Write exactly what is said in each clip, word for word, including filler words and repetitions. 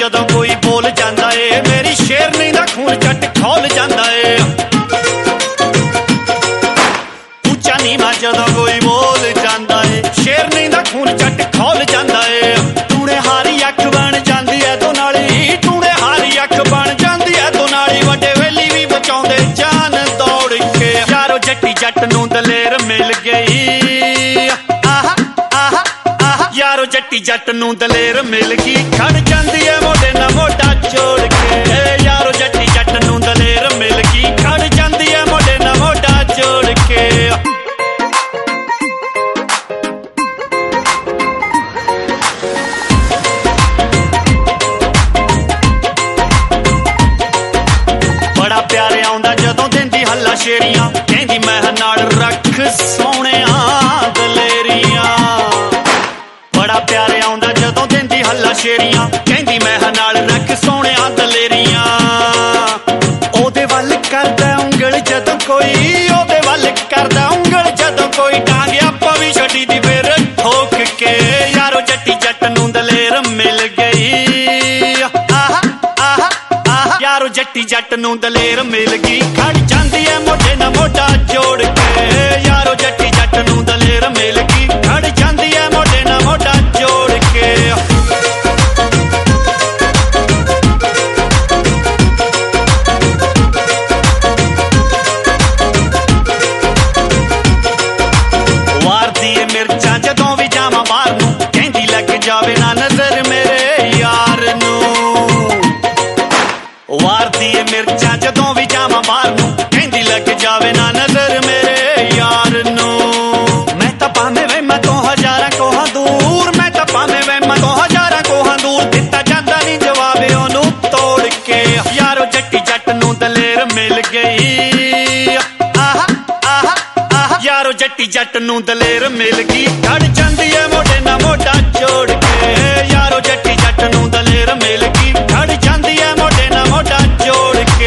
जदों कोई बोल जांदा ए मेरी शेरनी दा खून झट खौल जांदा ए ऊंचा नीवां जदों कोई बोल जांदा ए शेरनी दा खून झट खौल जांदा ए टूणे हारी अख बन जांदी ऐ दो नाली टूणे हारी अख बन जांदी ऐ दो नाली वड्डे वेली भी बचाउंदे जान दौड़ के यारो जट्टी जट नूं दलेर मिल गई आहा आहा आहा यारो जट्टी जट नूं दलेर मिल गई खड़ जांदी ऐ मोढे ना मोढा जोड़ के यारो जट्टी जट नूं दलेर मिल गई खड़ जांदी ऐ मोढे ना मोढा जोड़ के बड़ा प्यारे आउंदा जदों देंदी हल्ला शेरियां कहंदी मैं नाल रख सोहणिया दलेरियां बड़ा प्यारे आउंदा जदों देंदी हल्ला शेरियां कहंदी मैं नाल रख सोहणिया दलेरियां ओदे वल करदा उंगल जदों कोई ओदे वल करदा उंगल जदों कोई डांग आपां भी छड्डी दी फिर ठोक के यारो जट्टी जट नूं दलेर मिल गई आहा आहा आहा यारो जट्टी जट नूं दलेर मिल गई खड़ जांदी ऐ मोढे ना मोढा जोड़ के यारो जट्टी जट नूं दलेर मिल गई खड़ जांदी ऐ मोढे ना मोढा जोड़ के वारदी ऐ मिर्चां जदों भी जावां बाहर नूं कहंदी लग जावे ना नजर मेरे यार नूं वारदी ऐ मिर्चां जदों भी जावां बाहर नूं कहंदी लग जावे ना नजर मेरे यार नूं मैं तां भावें वहमां तो हज़ारां कोहां दूर मैं तां भावें वहमां तो हज़ारां कोहां दूर दित्ता जांदा नहीं जवाब ओनूं तोड़ के यारो जट्टी जट नूं दलेर मिल गई आहा आहा आहा यारो जट्टी जट नूं दलेर मिल गई खड़ जांदी ऐ मोढे ना मोढा जोड़ के यारो जट्टी जट नूं दलेर मिल गई खड़ जांदी ऐ मोढे ना मोढा जोड़ के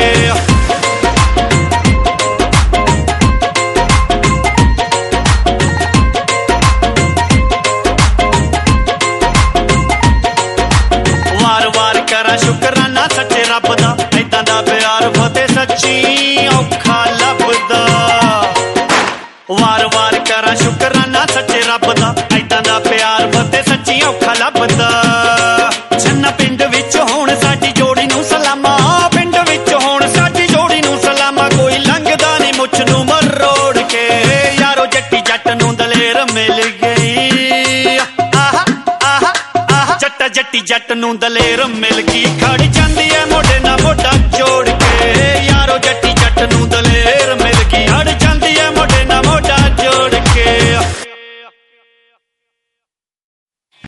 वार वार करा शुकराना सच्चे रब दा ऐदां दा प्यार फतेह सच्ची औखा लभदा वार वार करा शुकराना सच्चे रब दा ऐदां दा प्यार फतेह सच्ची औखा लभदा छन्ना पिंड विच हुण साडी जोड़ी नूं सलामा पिंड विच हुण साडी जोड़ी नूं सलामा कोई लंघदा नहीं मुछ नूं मरोड़ के यारो जट्टी जट नूं दलेर मिल गई आहा आहा आहा जट्टा जट्टी जट नूं दलेर मिल गई खड़ जांदी ऐ मोढे ना मोढा जोड़ के यारो जट्टी जट नूं